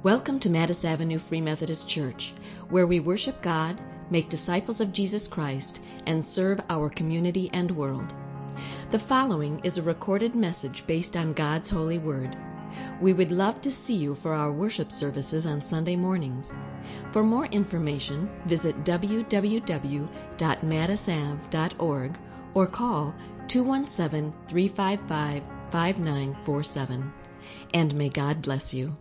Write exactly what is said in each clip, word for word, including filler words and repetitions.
Welcome to Mattis Avenue Free Methodist Church, where we worship God, make disciples of Jesus Christ, and serve our community and world. The following is a recorded message based on God's holy word. We would love to see you for our worship services on Sunday mornings. For more information, visit w w w dot mattis av dot org or call two one seven, three five five, five nine four seven. And may God bless you.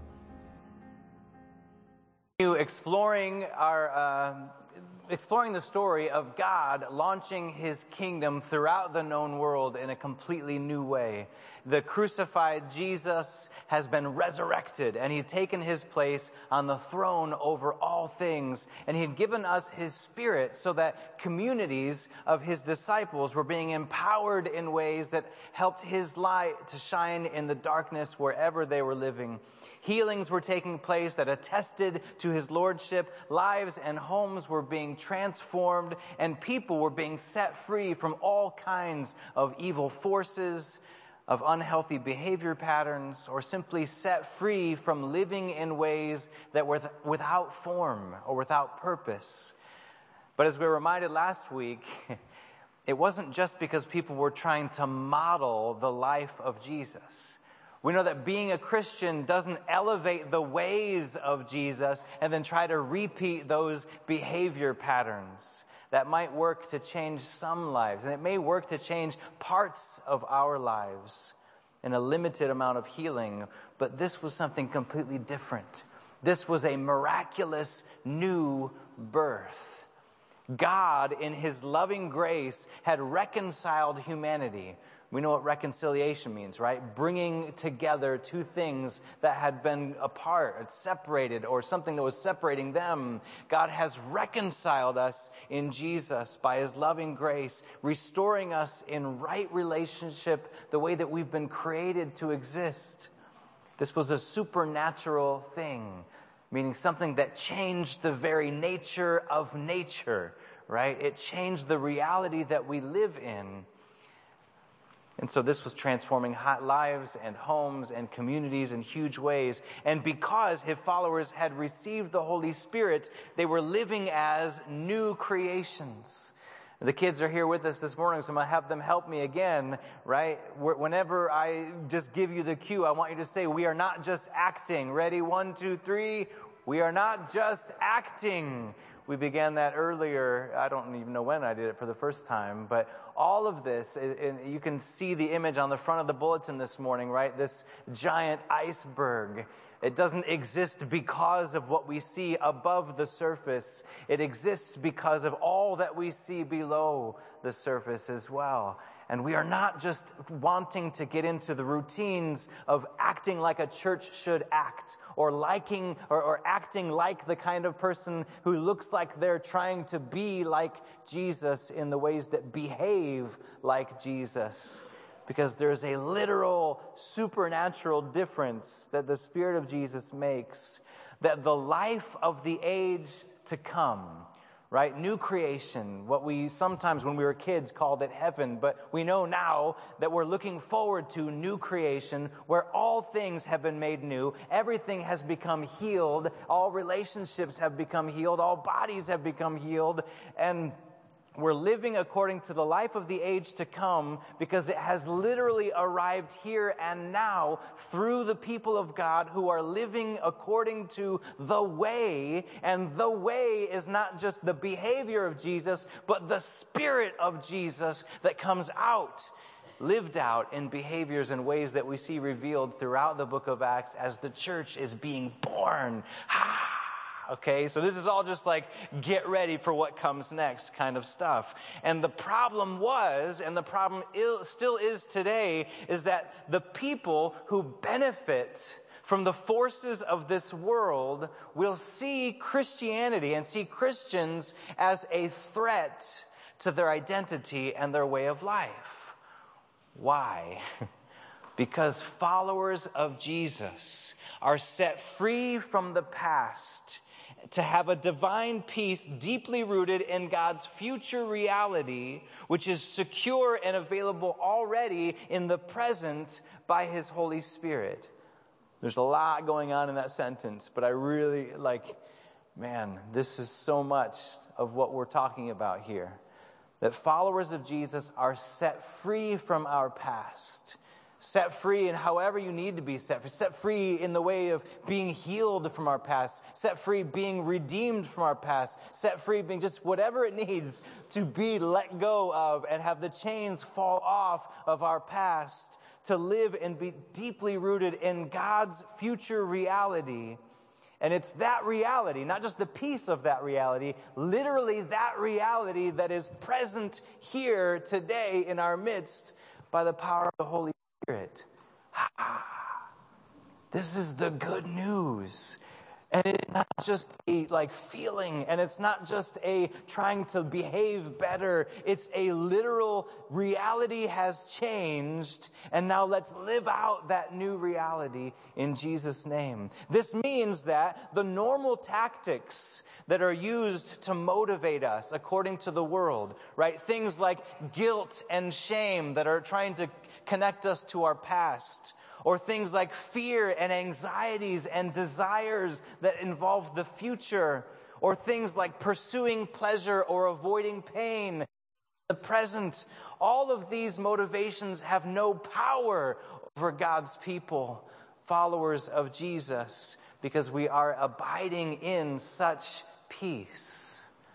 Exploring our uh, exploring the story of God launching his kingdom throughout the known world in a completely new way. The crucified Jesus has been resurrected, and he had taken his place on the throne over all things, and he had given us his Spirit so that communities of his disciples were being empowered in ways that helped his light to shine in the darkness wherever they were living. Healings were taking place that attested to his lordship. Lives and homes were being transformed, and people were being set free from all kinds of evil forces, of unhealthy behavior patterns, or simply set free from living in ways that were without form or without purpose. But as we were reminded last week, it wasn't just because people were trying to model the life of Jesus. We know that being a Christian doesn't elevate the ways of Jesus and then try to repeat those behavior patterns. That might work to change some lives, and it may work to change parts of our lives in a limited amount of healing, but this was something completely different. This was a miraculous new birth. God, in his loving grace, had reconciled humanity. We know what reconciliation means, right? Bringing together two things that had been apart, or separated, or something that was separating them. God has reconciled us in Jesus by his loving grace, restoring us in right relationship, the way that we've been created to exist. This was a supernatural thing, meaning something that changed the very nature of nature, right? It changed the reality that we live in. And so this was transforming lives and homes and communities in huge ways. And because his followers had received the Holy Spirit, they were living as new creations. The kids are here with us this morning, so I'm going to have them help me again, right? Whenever I just give you the cue, I want you to say, we are not just acting. Ready? One, two, three. We are not just acting. We began that earlier. I don't even know when I did it for the first time. But all of this, and you can see the image on the front of the bulletin this morning, right? This giant iceberg. It doesn't exist because of what we see above the surface. It exists because of all that we see below the surface as well. And we are not just wanting to get into the routines of acting like a church should act, or liking or, or acting like the kind of person who looks like they're trying to be like Jesus in the ways that behave like Jesus. Because there's a literal supernatural difference that the Spirit of Jesus makes, that the life of the age to come, right? New creation, what we sometimes when we were kids called it heaven, but we know now that we're looking forward to new creation where all things have been made new. Everything has become healed. All relationships have become healed. All bodies have become healed. And we're living according to the life of the age to come because it has literally arrived here and now through the people of God who are living according to the way. And the way is not just the behavior of Jesus, but the Spirit of Jesus that comes out, lived out in behaviors and ways that we see revealed throughout the book of Acts as the church is being born. Ah! Okay, so this is all just like get ready for what comes next kind of stuff. And the problem was, and the problem is, still is today, is that the people who benefit from the forces of this world will see Christianity and see Christians as a threat to their identity and their way of life. Why? Because followers of Jesus are set free from the past to have a divine peace deeply rooted in God's future reality, which is secure and available already in the present by his Holy Spirit. There's a lot going on in that sentence, but I really, like, man, this is so much of what we're talking about here. That followers of Jesus are set free from our past. Set free in however you need to be set free. Set free in the way of being healed from our past. Set free being redeemed from our past. Set free being just whatever it needs to be let go of and have the chains fall off of our past. To live and be deeply rooted in God's future reality. And it's that reality, not just the piece of that reality, literally that reality that is present here today in our midst by the power of the Holy Spirit. This is the good news. And it's not just a like feeling, and it's not just a trying to behave better. It's a literal reality has changed, and now let's live out that new reality in Jesus' name. This means that the normal tactics that are used to motivate us according to the world, right? Things like guilt and shame that are trying to connect us to our past, or things like fear and anxieties and desires that involve the future, or things like pursuing pleasure or avoiding pain, the present. All of these motivations have no power over God's people, followers of Jesus, because we are abiding in such peace.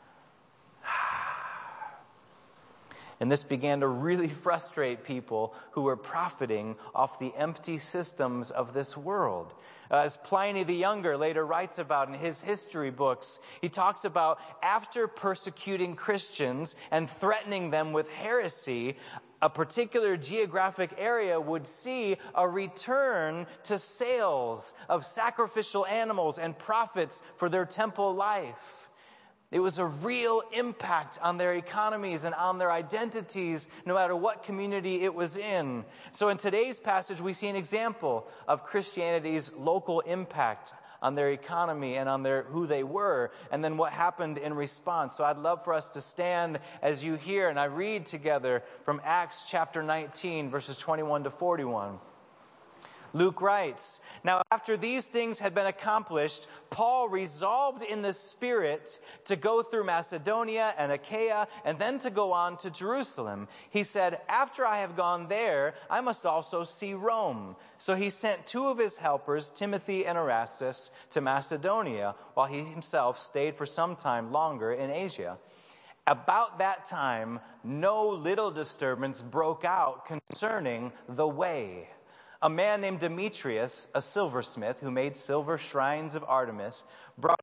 And this began to really frustrate people who were profiting off the empty systems of this world. As Pliny the Younger later writes about in his history books, he talks about after persecuting Christians and threatening them with heresy, a particular geographic area would see a return to sales of sacrificial animals and profits for their temple life. It was a real impact on their economies and on their identities, no matter what community it was in. So in today's passage, we see an example of Christianity's local impact on their economy and on their who they were, and then what happened in response. So I'd love for us to stand as you hear, and I read together from Acts chapter nineteen, verses twenty-one to forty-one. Luke writes, "Now after these things had been accomplished, Paul resolved in the Spirit to go through Macedonia and Achaia and then to go on to Jerusalem. He said, 'After I have gone there, I must also see Rome.' So he sent two of his helpers, Timothy and Erastus, to Macedonia, while he himself stayed for some time longer in Asia. About that time, no little disturbance broke out concerning the way. A man named Demetrius, a silversmith who made silver shrines of Artemis, brought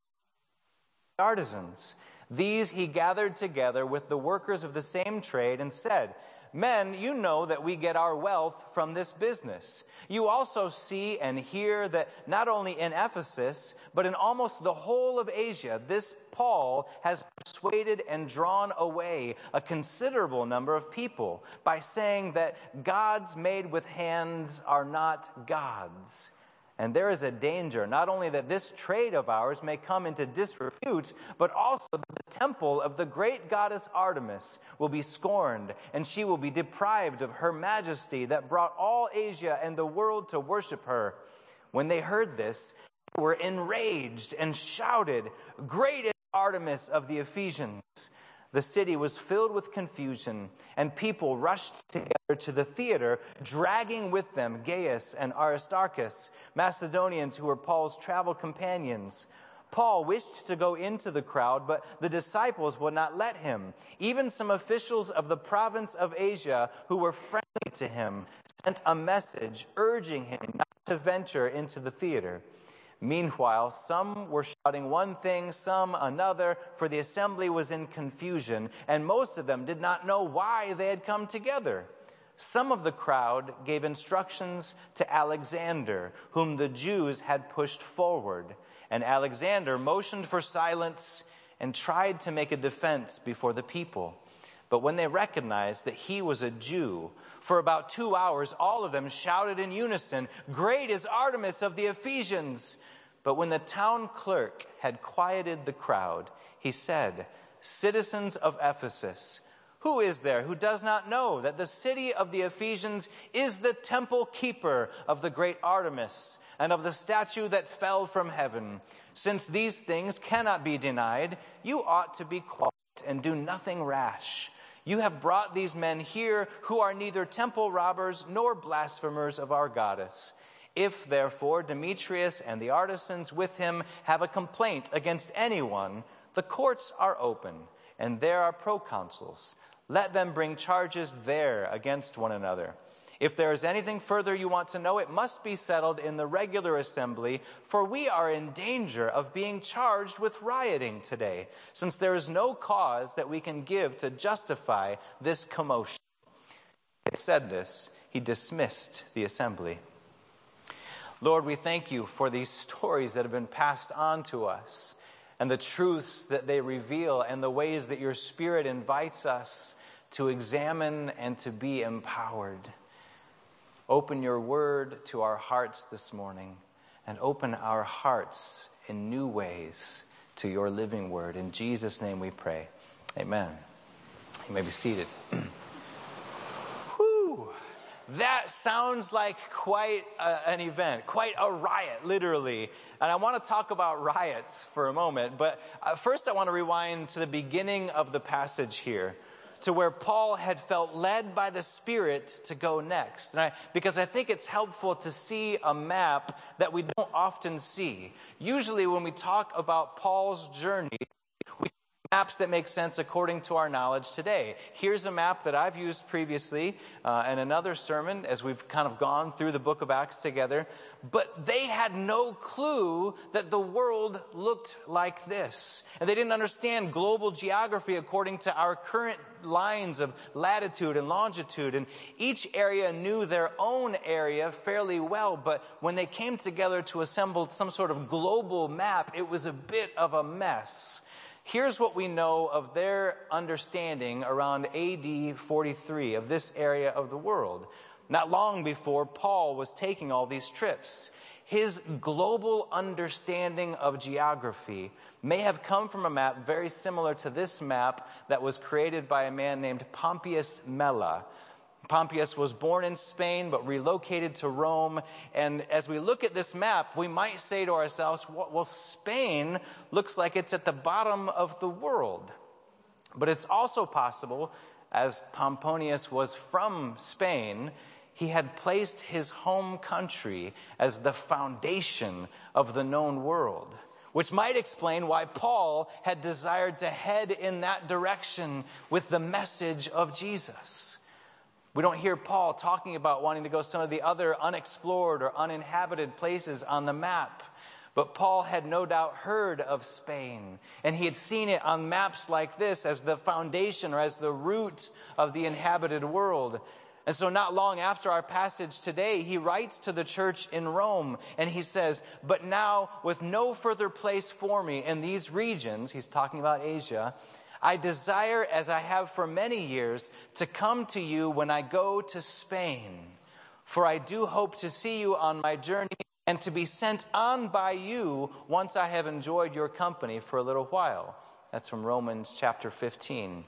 artisans. These he gathered together with the workers of the same trade and said, 'Men, you know that we get our wealth from this business. You also see and hear that not only in Ephesus, but in almost the whole of Asia, this Paul has persuaded and drawn away a considerable number of people by saying that gods made with hands are not gods. And there is a danger, not only that this trade of ours may come into disrepute, but also that the temple of the great goddess Artemis will be scorned, and she will be deprived of her majesty that brought all Asia and the world to worship her.' When they heard this, they were enraged and shouted, 'Great is Artemis of the Ephesians!' The city was filled with confusion, and people rushed together to the theater, dragging with them Gaius and Aristarchus, Macedonians who were Paul's travel companions. Paul wished to go into the crowd, but the disciples would not let him. Even some officials of the province of Asia who were friendly to him sent a message urging him not to venture into the theater. Meanwhile, some were shouting one thing, some another, for the assembly was in confusion, and most of them did not know why they had come together. Some of the crowd gave instructions to Alexander, whom the Jews had pushed forward, and Alexander motioned for silence and tried to make a defense before the people. But when they recognized that he was a Jew, for about two hours, all of them shouted in unison, 'Great is Artemis of the Ephesians!' But when the town clerk had quieted the crowd, he said, 'Citizens of Ephesus, Who is there who does not know that the city of the Ephesians is the temple keeper of the great Artemis and of the statue that fell from heaven? Since these things cannot be denied, you ought to be quiet and do nothing rash. You have brought these men here who are neither temple robbers nor blasphemers of our goddess. If, therefore, Demetrius and the artisans with him have a complaint against anyone, the courts are open, and there are proconsuls. Let them bring charges there against one another. If there is anything further you want to know, it must be settled in the regular assembly, for we are in danger of being charged with rioting today, since there is no cause that we can give to justify this commotion. He said this, he dismissed the assembly. Lord, we thank you for these stories that have been passed on to us, and the truths that they reveal, and the ways that your Spirit invites us to examine and to be empowered. Open your word to our hearts this morning, and open our hearts in new ways to your living word. In Jesus' name we pray. Amen. You may be seated. Whew! That sounds like quite a, an event, quite a riot, literally. And I want to talk about riots for a moment. But uh, first I want to rewind to the beginning of the passage here, to where Paul had felt led by the Spirit to go next. And I, because I think it's helpful to see a map that we don't often see. Usually when we talk about Paul's journey, we maps that make sense according to our knowledge today. Here's a map that I've used previously uh, in another sermon as we've kind of gone through the book of Acts together. But they had no clue that the world looked like this. And they didn't understand global geography according to our current lines of latitude and longitude. And each area knew their own area fairly well. But when they came together to assemble some sort of global map, it was a bit of a mess. Here's what we know of their understanding around A D forty-three of this area of the world. Not long before Paul was taking all these trips. His global understanding of geography may have come from a map very similar to this map that was created by a man named Pompeius Mela. Pompeius was born in Spain but relocated to Rome. And as we look at this map, we might say to ourselves, well, Spain looks like it's at the bottom of the world. But it's also possible, as Pomponius was from Spain, he had placed his home country as the foundation of the known world, which might explain why Paul had desired to head in that direction with the message of Jesus. We don't hear Paul talking about wanting to go some of the other unexplored or uninhabited places on the map. But Paul had no doubt heard of Spain, and he had seen it on maps like this as the foundation or as the root of the inhabited world. And so not long after our passage today, he writes to the church in Rome, and he says, "But now, with no further place for me in these regions," he's talking about Asia, "I desire, as I have for many years, to come to you when I go to Spain. For I do hope to see you on my journey and to be sent on by you once I have enjoyed your company for a little while." That's from Romans chapter fifteen.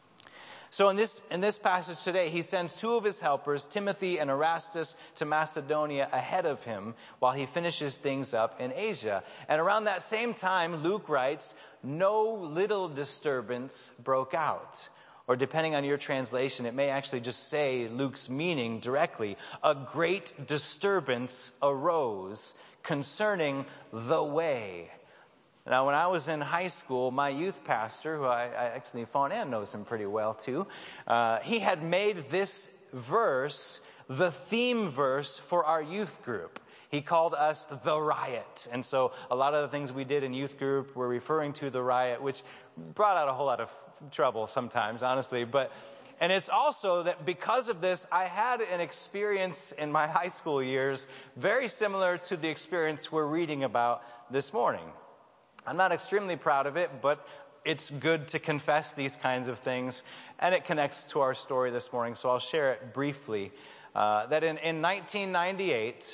So in this, in this passage today, he sends two of his helpers, Timothy and Erastus, to Macedonia ahead of him while he finishes things up in Asia. And around that same time, Luke writes, "No little disturbance broke out." Or depending on your translation, it may actually just say Luke's meaning directly. "A great disturbance arose concerning the way." Now, when I was in high school, my youth pastor, who I, I actually, Fawn Ann knows him pretty well too, uh, he had made this verse the theme verse for our youth group. He called us the riot. And so a lot of the things we did in youth group were referring to the riot, which brought out a whole lot of trouble sometimes, honestly. But and it's also that because of this, I had an experience in my high school years very similar to the experience we're reading about this morning. I'm not extremely proud of it, but it's good to confess these kinds of things, and it connects to our story this morning, so I'll share it briefly. Uh, that in, in nineteen ninety-eight,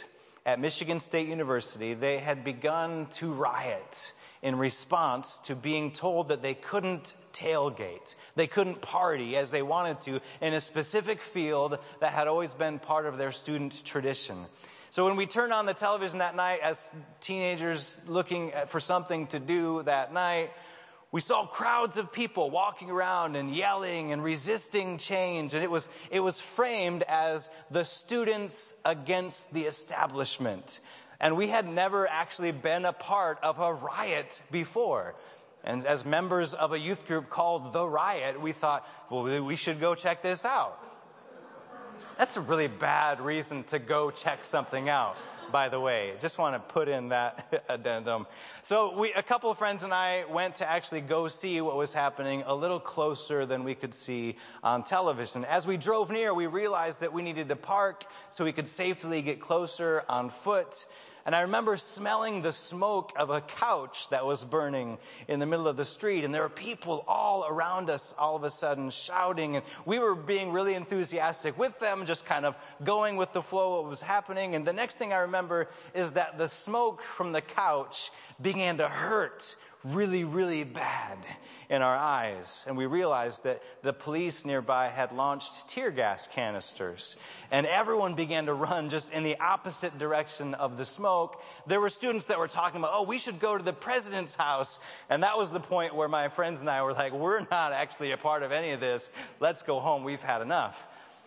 at Michigan State University, they had begun to riot in response to being told that they couldn't tailgate. They couldn't party as they wanted to in a specific field that had always been part of their student tradition. So when we turned on the television that night as teenagers looking for something to do that night, we saw crowds of people walking around and yelling and resisting change. And it was, it was framed as the students against the establishment. And we had never actually been a part of a riot before. And as members of a youth group called The Riot, we thought, well, we should go check this out. That's a really bad reason to go check something out, by the way. Just want to put in that addendum. So we, a couple of friends and I went to actually go see what was happening a little closer than we could see on television. As we drove near, we realized that we needed to park so we could safely get closer on foot. And I remember smelling the smoke of a couch that was burning in the middle of the street. And there were people all around us all of a sudden shouting. And we were being really enthusiastic with them, just kind of going with the flow of what was happening. And the next thing I remember is that the smoke from the couch began to hurt really, really bad in our eyes. And we realized that the police nearby had launched tear gas canisters. And everyone began to run just in the opposite direction of the smoke. There were students that were talking about, oh, we should go to the president's house. And that was the point where my friends and I were like, we're not actually a part of any of this. Let's go home. We've had enough.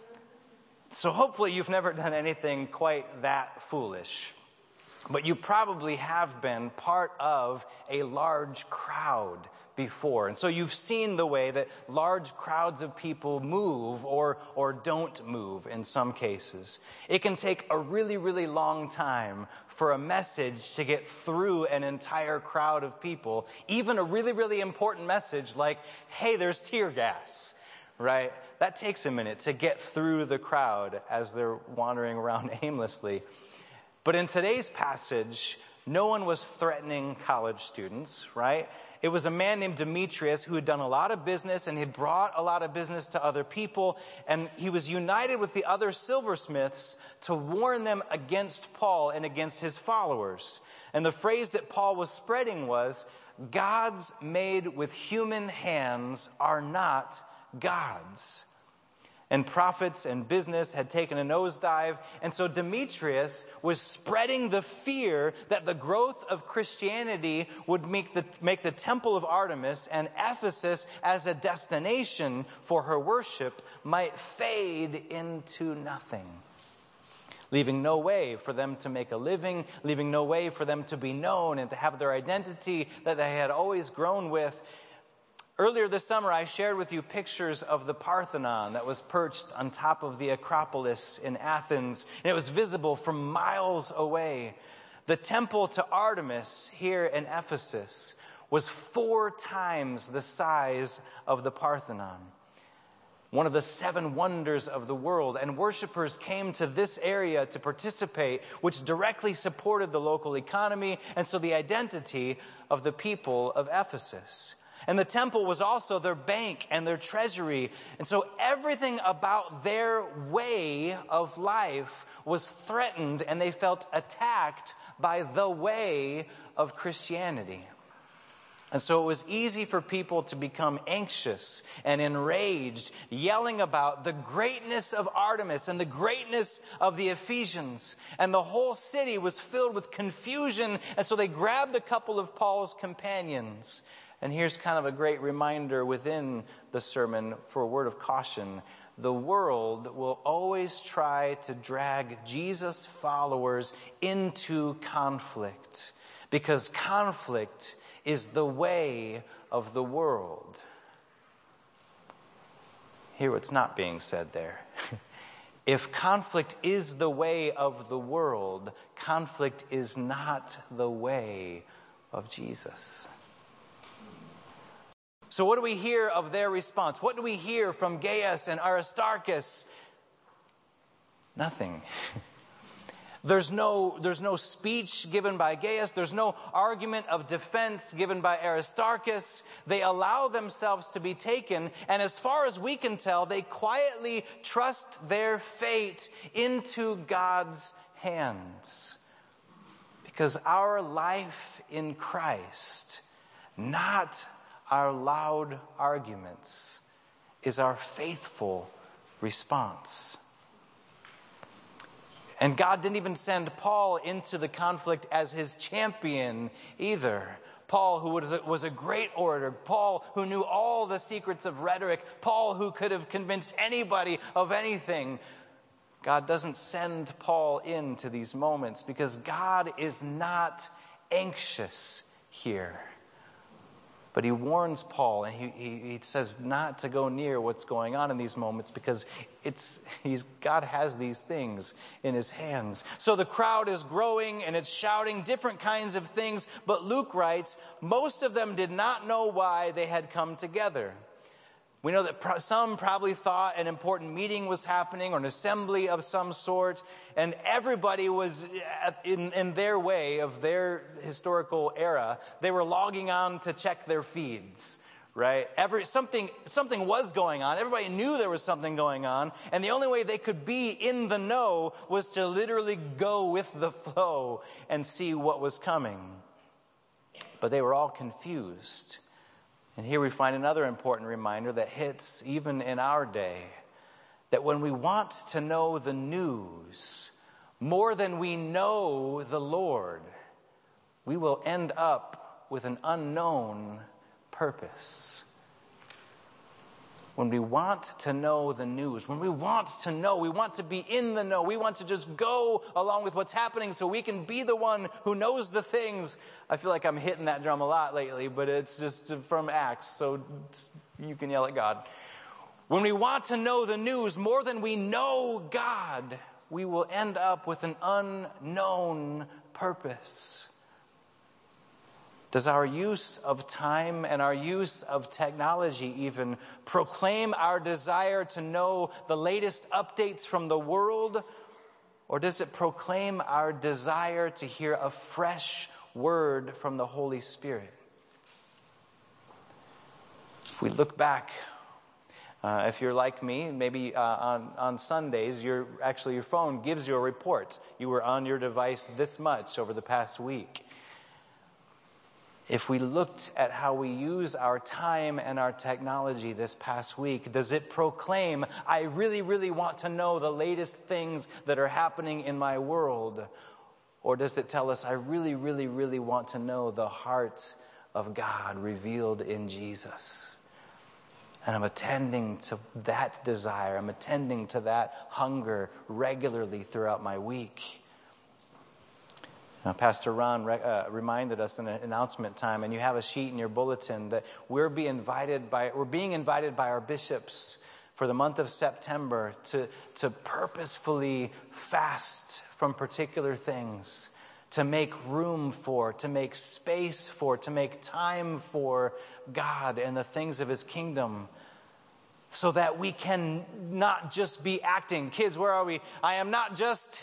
So hopefully you've never done anything quite that foolish. But you probably have been part of a large crowd before. And so you've seen the way that large crowds of people move or, or don't move in some cases. It can take a really, really long time for a message to get through an entire crowd of people. Even a really, really important message like, hey, there's tear gas, right? That takes a minute to get through the crowd as they're wandering around aimlessly. But in today's passage, no one was threatening college students, right? It was a man named Demetrius who had done a lot of business and had brought a lot of business to other people. And he was united with the other silversmiths to warn them against Paul and against his followers. And the phrase that Paul was spreading was, gods made with human hands are not gods. And profits and business had taken a nosedive. And so Demetrius was spreading the fear that the growth of Christianity would make the, make the temple of Artemis and Ephesus as a destination for her worship might fade into nothing, leaving no way for them to make a living, leaving no way for them to be known and to have their identity that they had always grown with. Earlier this summer, I shared with you pictures of the Parthenon that was perched on top of the Acropolis in Athens, and it was visible from miles away. The temple to Artemis here in Ephesus was four times the size of the Parthenon, one of the seven wonders of the world. And worshipers came to this area to participate, which directly supported the local economy and so the identity of the people of Ephesus. And the temple was also their bank and their treasury. And so everything about their way of life was threatened, and they felt attacked by the way of Christianity. And so it was easy for people to become anxious and enraged, yelling about the greatness of Artemis and the greatness of the Ephesians. And the whole city was filled with confusion, and so they grabbed a couple of Paul's companions. And here's kind of a great reminder within the sermon for a word of caution. The world will always try to drag Jesus' followers into conflict, because conflict is the way of the world. Hear what's not being said there. If conflict is the way of the world, conflict is not the way of Jesus. So what do we hear of their response? What do we hear from Gaius and Aristarchus? Nothing. There's no, there's no speech given by Gaius. There's no argument of defense given by Aristarchus. They allow themselves to be taken, and as far as we can tell, they quietly trust their fate into God's hands. Because our life in Christ, not our loud arguments, is our faithful response. And God didn't even send Paul into the conflict as his champion either. Paul, who was a, was a great orator, Paul, who knew all the secrets of rhetoric, Paul, who could have convinced anybody of anything. God doesn't send Paul into these moments because God is not anxious here. But he warns Paul, and he, he, he says not to go near what's going on in these moments because it's he's God has these things in his hands. So the crowd is growing and it's shouting different kinds of things. But Luke writes, most of them did not know why they had come together. We know that pro- some probably thought an important meeting was happening or an assembly of some sort, and everybody was in, in their way of their historical era. They were logging on to check their feeds, right? Every something something was going on. Everybody knew there was something going on, and the only way they could be in the know was to literally go with the flow and see what was coming. But they were all confused. And here we find another important reminder that hits even in our day, that when we want to know the news more than we know the Lord, we will end up with an unknown purpose. When we want to know the news, when we want to know, we want to be in the know, we want to just go along with what's happening so we can be the one who knows the things. I feel like I'm hitting that drum a lot lately, but it's just from Acts, so you can yell at God. When we want to know the news more than we know God, we will end up with an unknown purpose. Does our use of time and our use of technology even proclaim our desire to know the latest updates from the world? Or does it proclaim our desire to hear a fresh word from the Holy Spirit? If we look back, uh, if you're like me, maybe uh, on, on Sundays, you're, actually your phone gives you a report. You were on your device this much over the past week. If we looked at how we use our time and our technology this past week, does it proclaim, I really, really want to know the latest things that are happening in my world? Or does it tell us, I really, really, really want to know the heart of God revealed in Jesus? And I'm attending to that desire. I'm attending to that hunger regularly throughout my week. Now, Pastor Ron re- uh, reminded us in an announcement time, and you have a sheet in your bulletin, that we're being invited by we're being invited by our bishops for the month of September to, to purposefully fast from particular things, to make room for, to make space for, to make time for God and the things of His kingdom, so that we can not just be acting. Kids, where are we? I am not just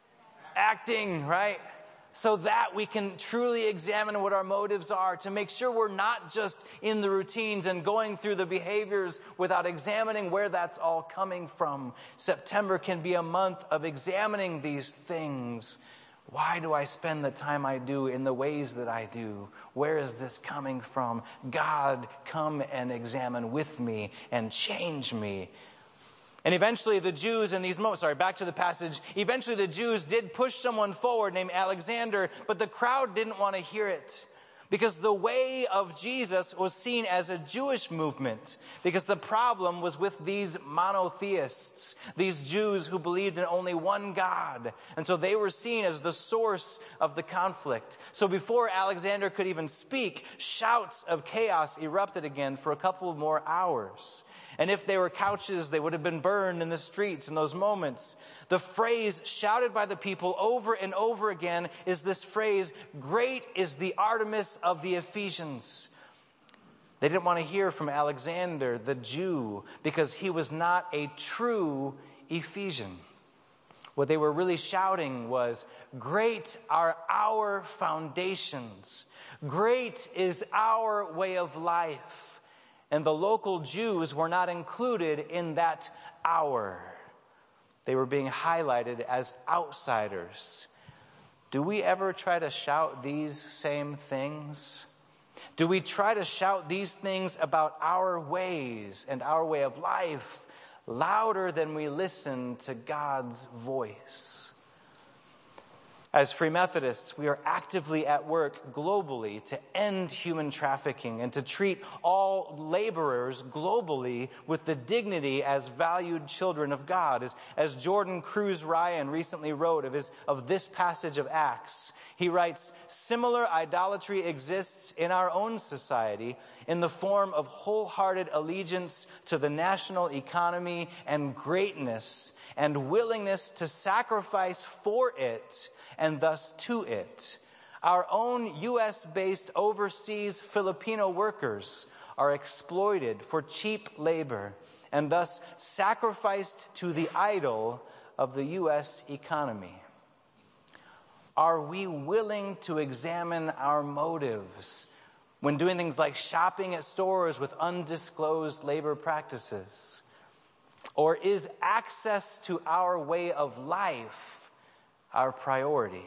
acting, right? So that we can truly examine what our motives are, to make sure we're not just in the routines and going through the behaviors without examining where that's all coming from. September can be a month of examining these things. Why do I spend the time I do in the ways that I do? Where is this coming from? God, come and examine with me and change me. And eventually the Jews in these moments, sorry, back to the passage, eventually the Jews did push someone forward named Alexander, but the crowd didn't want to hear it because the way of Jesus was seen as a Jewish movement, because the problem was with these monotheists, these Jews who believed in only one God. And so they were seen as the source of the conflict. So before Alexander could even speak, shouts of chaos erupted again for a couple more hours. And if they were couches, they would have been burned in the streets in those moments. The phrase shouted by the people over and over again is this phrase, "Great is the Artemis of the Ephesians." They didn't want to hear from Alexander, the Jew, because he was not a true Ephesian. What they were really shouting was, "Great are our foundations. Great is our way of life." And the local Jews were not included in that hour. They were being highlighted as outsiders. do we ever try to shout these same things? Do we try to shout these things about our ways and our way of life louder than we listen to God's voice? As Free Methodists, we are actively at work globally to end human trafficking and to treat all laborers globally with the dignity as valued children of God. As, as Jordan Cruz Ryan recently wrote of, his, of this passage of Acts, he writes, "Similar idolatry exists in our own society in the form of wholehearted allegiance to the national economy and greatness and willingness to sacrifice for it and thus to it. Our own U S-based overseas Filipino workers are exploited for cheap labor and thus sacrificed to the idol of the U S economy. Are we willing to examine our motives when doing things like shopping at stores with undisclosed labor practices? Or is access to our way of life our priority?"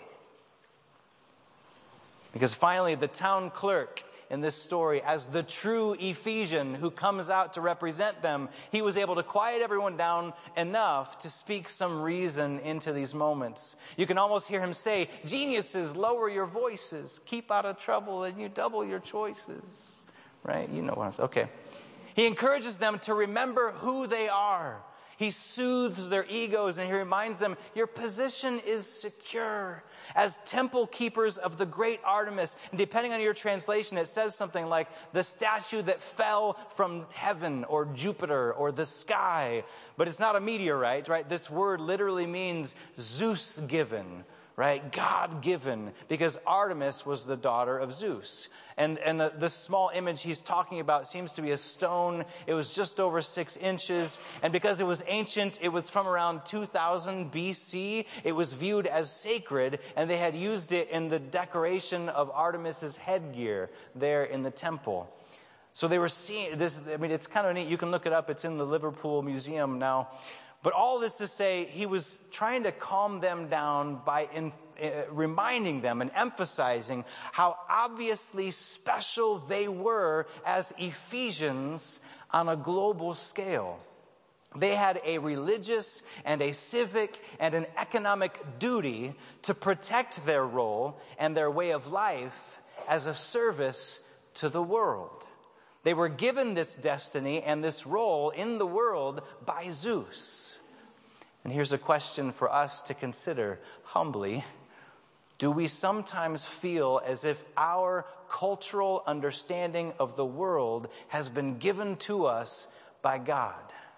Because finally, the town clerk in this story, as the true Ephesian who comes out to represent them, he was able to quiet everyone down enough to speak some reason into these moments. You can almost hear him say, "Geniuses, lower your voices, keep out of trouble, and you double your choices." Right? You know what I'm saying. Okay. He encourages them to remember who they are. He soothes their egos and he reminds them, your position is secure. As temple keepers of the great Artemis, and depending on your translation, it says something like the statue that fell from heaven or Jupiter or the sky. But it's not a meteorite, right? This word literally means Zeus given, right? God given, because Artemis was the daughter of Zeus. And, and the, the small image he's talking about seems to be a stone. It was just over six inches. And because it was ancient, it was from around two thousand B C. It was viewed as sacred, and they had used it in the decoration of Artemis's headgear there in the temple. So they were seeing this. I mean, it's kind of neat. You can look it up. It's in the Liverpool Museum now. But all this to say, he was trying to calm them down by in, uh, reminding them and emphasizing how obviously special they were as Ephesians on a global scale. They had a religious and a civic and an economic duty to protect their role and their way of life as a service to the world. They were given this destiny and this role in the world by Zeus. And here's a question for us to consider humbly. Do we sometimes feel as if our cultural understanding of the world has been given to us by God?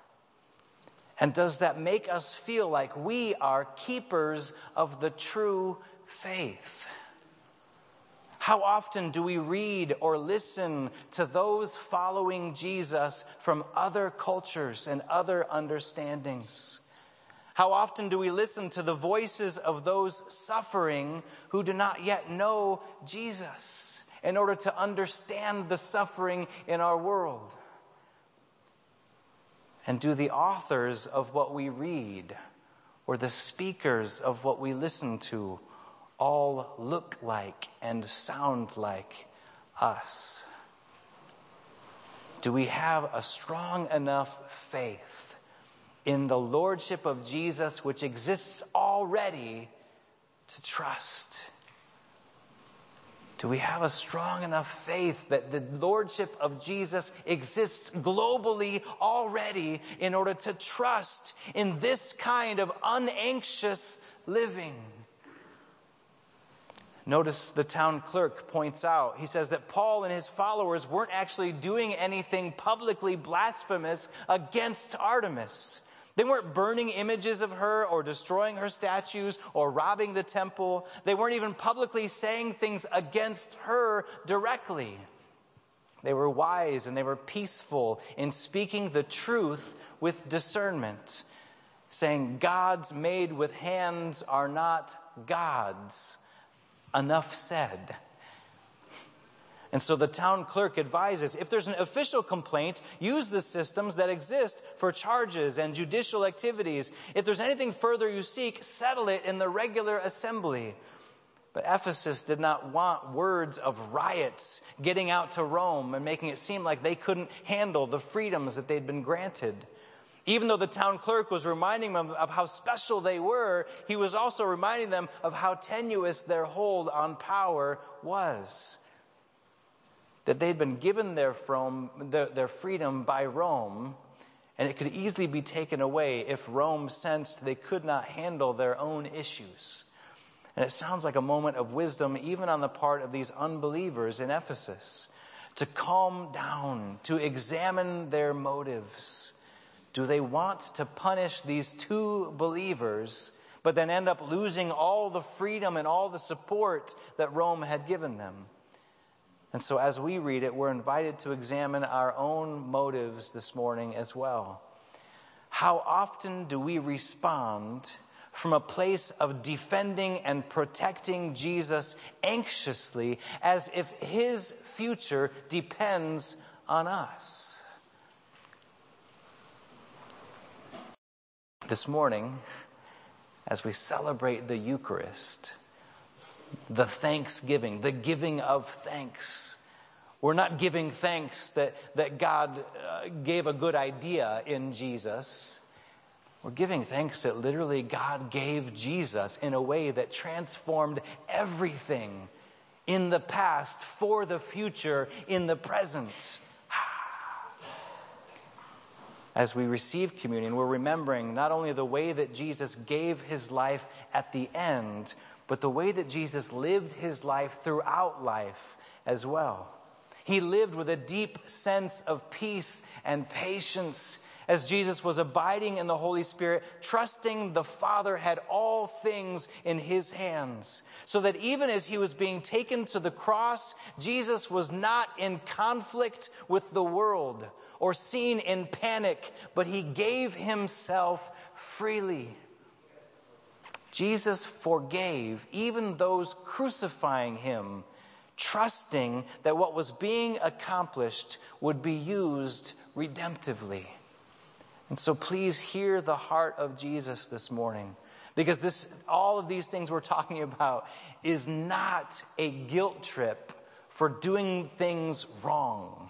And does that make us feel like we are keepers of the true faith? How often do we read or listen to those following Jesus from other cultures and other understandings? How often do we listen to the voices of those suffering who do not yet know Jesus in order to understand the suffering in our world? And do the authors of what we read or the speakers of what we listen to all look like and sound like us? Do we have a strong enough faith in the lordship of Jesus, which exists already, to trust? Do we have a strong enough faith that the lordship of Jesus exists globally already in order to trust in this kind of unanxious living? Notice the town clerk points out, he says that Paul and his followers weren't actually doing anything publicly blasphemous against Artemis. They weren't burning images of her or destroying her statues or robbing the temple. They weren't even publicly saying things against her directly. They were wise and they were peaceful in speaking the truth with discernment, saying gods made with hands are not gods. Enough said. And so the town clerk advises, if there's an official complaint, use the systems that exist for charges and judicial activities. If there's anything further you seek, settle it in the regular assembly. But Ephesus did not want words of riots getting out to Rome and making it seem like they couldn't handle the freedoms that they'd been granted. Even though the town clerk was reminding them of how special they were, he was also reminding them of how tenuous their hold on power was. That they'd been given their, from, their, their freedom by Rome, and it could easily be taken away if Rome sensed they could not handle their own issues. And it sounds like a moment of wisdom even on the part of these unbelievers in Ephesus, to calm down, to examine their motives. Do they want to punish these two believers, but then end up losing all the freedom and all the support that Rome had given them? And so as we read it, we're invited to examine our own motives this morning as well. How often do we respond from a place of defending and protecting Jesus anxiously, as if his future depends on us? This morning, as we celebrate the Eucharist, the thanksgiving, the giving of thanks, we're not giving thanks that, that God uh, gave a good idea in Jesus. We're giving thanks that literally God gave Jesus in a way that transformed everything in the past for the future in the present. As we receive communion, we're remembering not only the way that Jesus gave his life at the end, but the way that Jesus lived his life throughout life as well. He lived with a deep sense of peace and patience as Jesus was abiding in the Holy Spirit, trusting the Father had all things in his hands. So that even as he was being taken to the cross, Jesus was not in conflict with the world or seen in panic, but he gave himself freely. Jesus forgave even those crucifying him, trusting that what was being accomplished would be used redemptively. And so please hear the heart of Jesus this morning, because this, all of these things we're talking about is not a guilt trip for doing things wrong.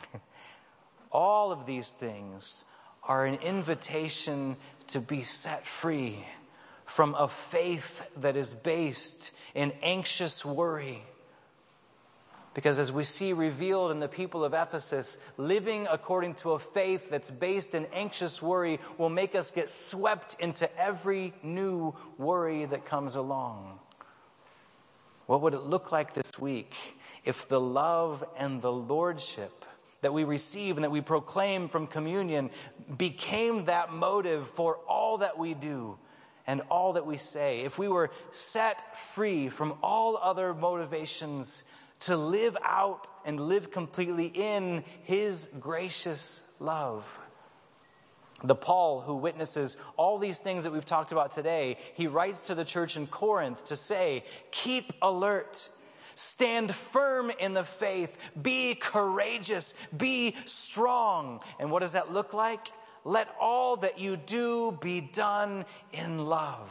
All of these things are an invitation to be set free from a faith that is based in anxious worry. Because as we see revealed in the people of Ephesus, living according to a faith that's based in anxious worry will make us get swept into every new worry that comes along. What would it look like this week if the love and the lordship that we receive and that we proclaim from communion became that motive for all that we do and all that we say? If we were set free from all other motivations to live out and live completely in his gracious love. The Paul who witnesses all these things that we've talked about today, he writes to the church in Corinth to say, keep alert, stand firm in the faith, be courageous, be strong. And what does that look like? Let all that you do be done in love.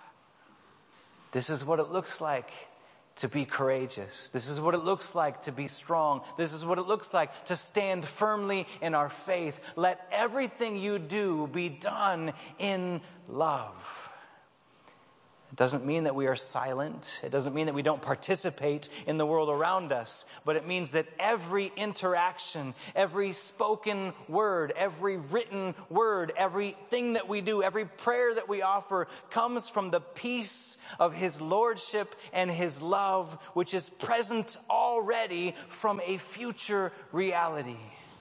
This is what it looks like to be courageous. This is what it looks like to be strong. This is what it looks like to stand firmly in our faith. Let everything you do be done in love. It doesn't mean that we are silent. It doesn't mean that we don't participate in the world around us. But it means that every interaction, every spoken word, every written word, everything that we do, every prayer that we offer comes from the peace of his lordship and his love, which is present already from a future reality.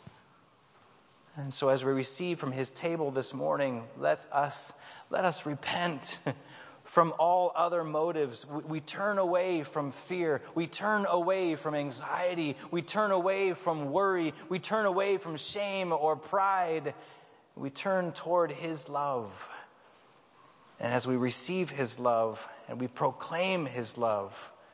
And so as we receive from his table this morning, let us, let us repent from all other motives. We, we turn away from fear. We turn away from anxiety. We turn away from worry. We turn away from shame or pride. We turn toward his love. And as we receive his love and we proclaim his love,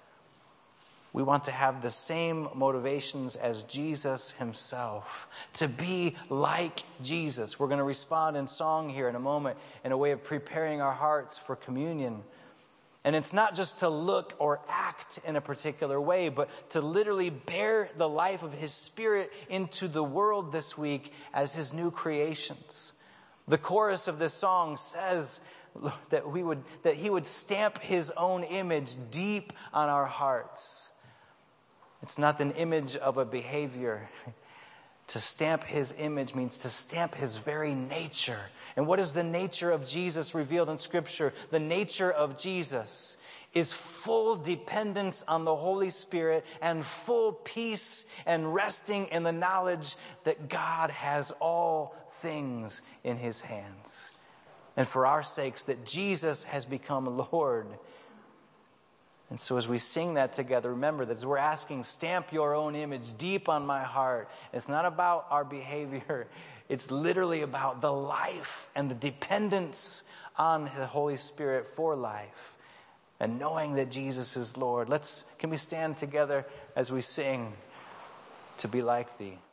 we want to have the same motivations as Jesus himself, to be like Jesus. We're going to respond in song here in a moment in a way of preparing our hearts for communion. And it's not just to look or act in a particular way, but to literally bear the life of his Spirit into the world this week as his new creations. The chorus of this song says that we would that he would stamp his own image deep on our hearts. It's not an image of a behavior. To stamp his image means to stamp his very nature. And what is the nature of Jesus revealed in Scripture? The nature of Jesus is full dependence on the Holy Spirit and full peace and resting in the knowledge that God has all things in his hands. And for our sakes, that Jesus has become Lord. And so as we sing that together, remember that as we're asking, stamp your own image deep on my heart, it's not about our behavior. It's literally about the life and the dependence on the Holy Spirit for life and knowing that Jesus is Lord. Let's, can we stand together as we sing, To Be Like Thee?